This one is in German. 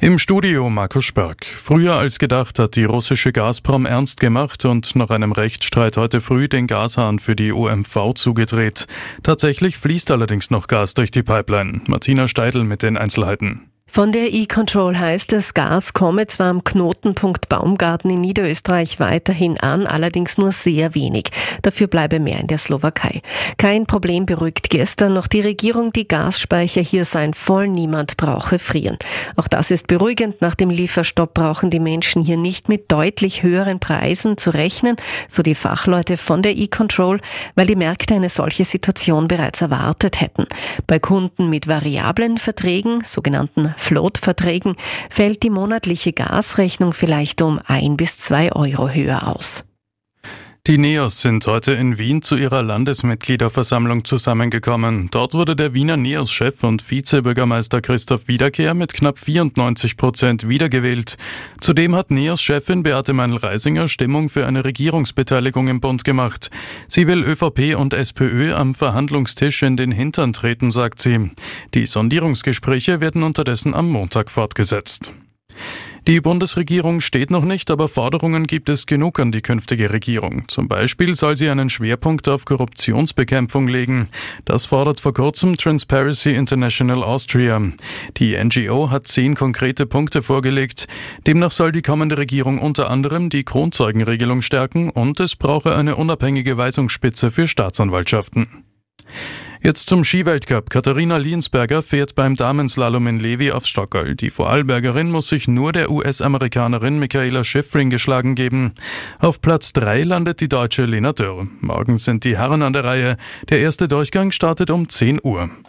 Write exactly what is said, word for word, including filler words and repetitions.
Im Studio Markus Sperg. Früher als gedacht hat die russische Gazprom ernst gemacht und nach einem Rechtsstreit heute früh den Gashahn für die O M V zugedreht. Tatsächlich fließt allerdings noch Gas durch die Pipeline. Martina Steidl mit den Einzelheiten. Von der E-Control heißt es, Gas komme zwar am Knotenpunkt Baumgarten in Niederösterreich weiterhin an, allerdings nur sehr wenig. Dafür bleibe mehr in der Slowakei. Kein Problem beruhigt gestern noch die Regierung, die Gasspeicher hier seien voll, niemand brauche frieren. Auch das ist beruhigend. Nach dem Lieferstopp brauchen die Menschen hier nicht mit deutlich höheren Preisen zu rechnen, so die Fachleute von der E-Control, weil die Märkte eine solche Situation bereits erwartet hätten. Bei Kunden mit variablen Verträgen, sogenannten Float-Verträgen, fällt die monatliche Gasrechnung vielleicht um ein bis zwei Euro höher aus. Die NEOS sind heute in Wien zu ihrer Landesmitgliederversammlung zusammengekommen. Dort wurde der Wiener NEOS-Chef und Vizebürgermeister Christoph Wiederkehr mit knapp vierundneunzig Prozent wiedergewählt. Zudem hat NEOS-Chefin Beate Meinl-Reisinger Stimmung für eine Regierungsbeteiligung im Bund gemacht. Sie will ÖVP und SPÖ am Verhandlungstisch in den Hintern treten, sagt sie. Die Sondierungsgespräche werden unterdessen am Montag fortgesetzt. Die Bundesregierung steht noch nicht, aber Forderungen gibt es genug an die künftige Regierung. Zum Beispiel soll sie einen Schwerpunkt auf Korruptionsbekämpfung legen. Das fordert vor kurzem Transparency International Austria. Die N G O hat zehn konkrete Punkte vorgelegt. Demnach soll die kommende Regierung unter anderem die Kronzeugenregelung stärken und es brauche eine unabhängige Weisungsspitze für Staatsanwaltschaften. Jetzt zum Skiweltcup. Katharina Liensberger fährt beim Damenslalom in Levi aufs Stockerl. Die Vorarlbergerin muss sich nur der U S-Amerikanerin Michaela Shiffrin geschlagen geben. Auf Platz drei landet die Deutsche Lena Dürr. Morgen sind die Herren an der Reihe. Der erste Durchgang startet um zehn Uhr.